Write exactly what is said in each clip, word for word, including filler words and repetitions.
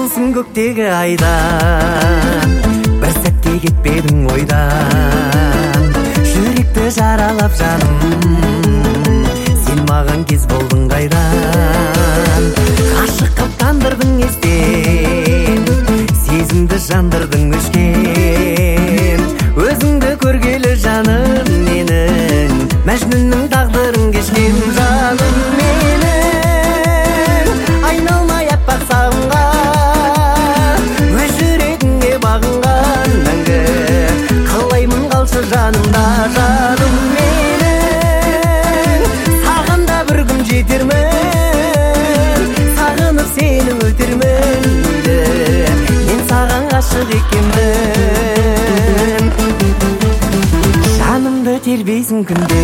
Сенсің көктегі айдан, бір сәтте кетпедің ойдан. Жүректі жаралап жаным, сен маған кез болдың қайдан. Ғашық қып тандырдың естен, сезімді жандырдың өшкен. Өзіңді көргелі жаным менің, Мәжнүннің тағдырын кешкен. Жаным менің, айналмай аппақ сағымға, өз жүрегіңе бағынған мәңгі. Қалаймын қалшы жанымда. Жаным менің, саған да бір күн жетермін, сағынып сені өтермін. Мен саған ғашық екенмін. Жанымды тербейсің күнде,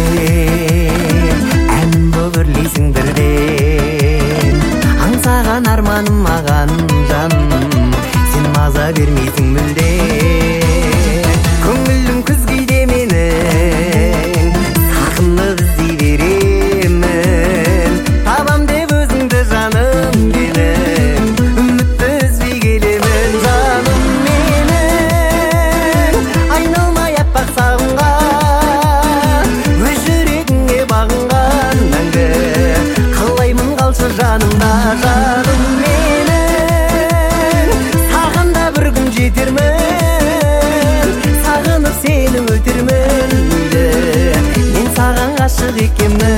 әнім боп үрлейсің бірден. Аңсаған арманым маған жаным, сен маза бермейсің мүлде. Көңілім күзгейде менің, сағынып іздей беремін. Табам деп өзіңді жаным менің, үмітті үзбей келемін. Жаным менің, айналмай аппақ сағымға, өз жүрегіңе бағынған мәңгі. Қалаймын қалшы жанымда. Жаным менің, саған да бір күн жетермін, сағынып сені өтермін. Мен саған ғашық екенмін.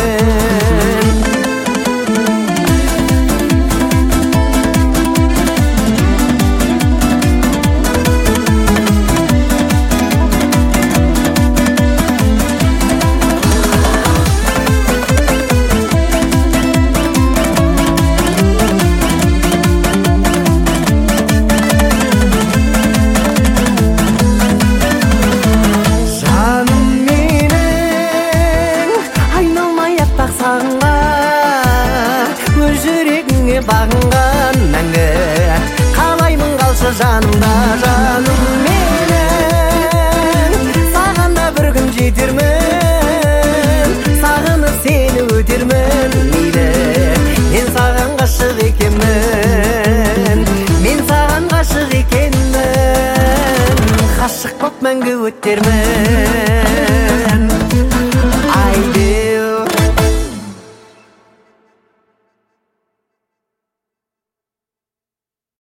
Өз жүрегіңе бағынған мәңгі. Қалаймын қалшы жанымда. Жаным менің, саған да бір күн жетермін, сағынып сені өтермін. Мен саған ғашық екенмін, мен саған ғашық екенмін. Ғашық боп мәңгі өтермін.